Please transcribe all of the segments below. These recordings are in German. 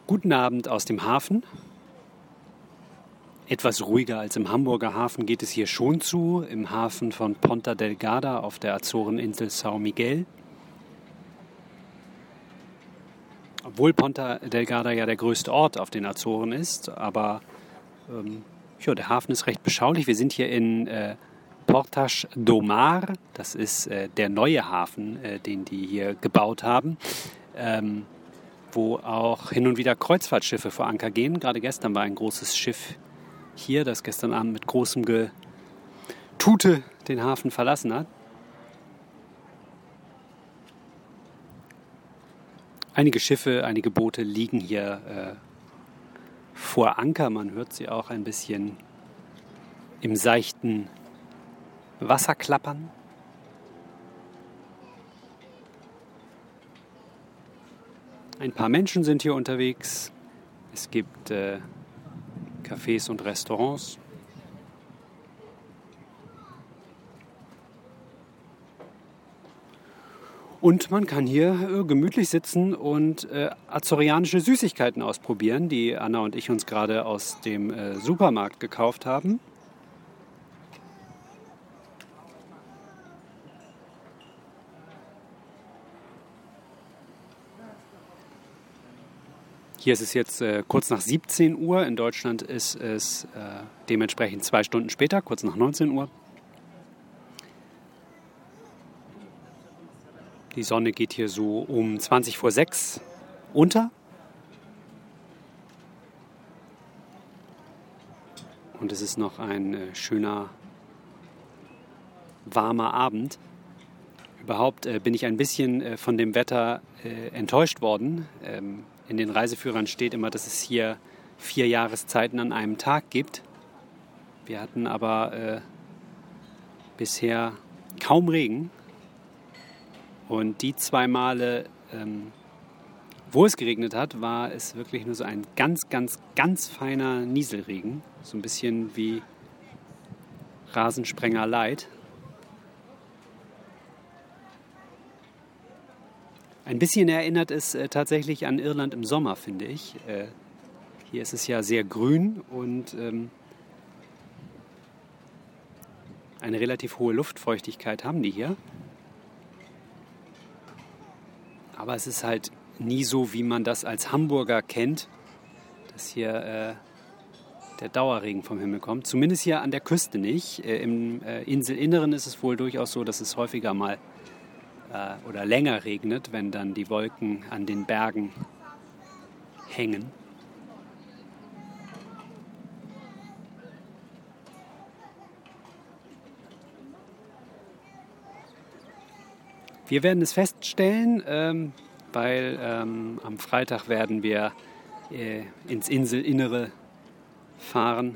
Guten Abend aus dem Hafen. Etwas ruhiger als im Hamburger Hafen geht es hier schon zu, im Hafen von Ponta Delgada auf der Azoreninsel São Miguel. Obwohl Ponta Delgada ja der größte Ort auf den Azoren ist, aber der Hafen ist recht beschaulich. Wir sind hier in Portas do Mar, das ist der neue Hafen, den die hier gebaut haben, wo auch hin und wieder Kreuzfahrtschiffe vor Anker gehen. Gerade gestern war ein großes Schiff hier, das gestern Abend mit großem Getute den Hafen verlassen hat. Einige Schiffe, einige Boote liegen hier vor Anker. Man hört sie auch ein bisschen im seichten Wasser klappern. Ein paar Menschen sind hier unterwegs. Es gibt Cafés und Restaurants. Und man kann hier gemütlich sitzen und azorianische Süßigkeiten ausprobieren, die Anna und ich uns gerade aus dem Supermarkt gekauft haben. Hier ist es jetzt kurz nach 17 Uhr. In Deutschland ist es dementsprechend 2 Stunden später, kurz nach 19 Uhr. Die Sonne geht hier so um 20 vor 6 unter. Und es ist noch ein schöner, warmer Abend. Überhaupt bin ich ein bisschen von dem Wetter enttäuscht worden. In den Reiseführern steht immer, dass es hier 4 Jahreszeiten an einem Tag gibt. Wir hatten aber bisher kaum Regen. Und die 2 Male, wo es geregnet hat, war es wirklich nur so ein ganz, ganz, ganz feiner Nieselregen. So ein bisschen wie Rasensprenger Light. Ein bisschen erinnert es tatsächlich an Irland im Sommer, finde ich. Hier ist es ja sehr grün und eine relativ hohe Luftfeuchtigkeit haben die hier. Aber es ist halt nie so, wie man das als Hamburger kennt, dass hier der Dauerregen vom Himmel kommt. Zumindest hier an der Küste nicht. Im Inselinneren ist es wohl durchaus so, dass es häufiger mal oder länger regnet, wenn dann die Wolken an den Bergen hängen. Wir werden es feststellen, weil am Freitag werden wir ins Inselinnere fahren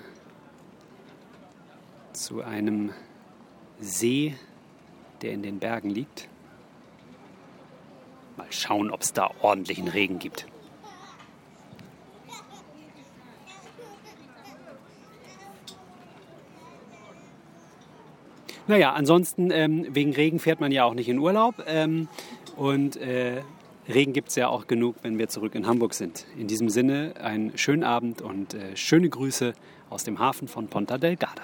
zu einem See, der in den Bergen liegt. Mal schauen, ob es da ordentlichen Regen gibt. Naja, ansonsten wegen Regen fährt man ja auch nicht in Urlaub. Und Regen gibt es ja auch genug, wenn wir zurück in Hamburg sind. In diesem Sinne einen schönen Abend und schöne Grüße aus dem Hafen von Ponta Delgada.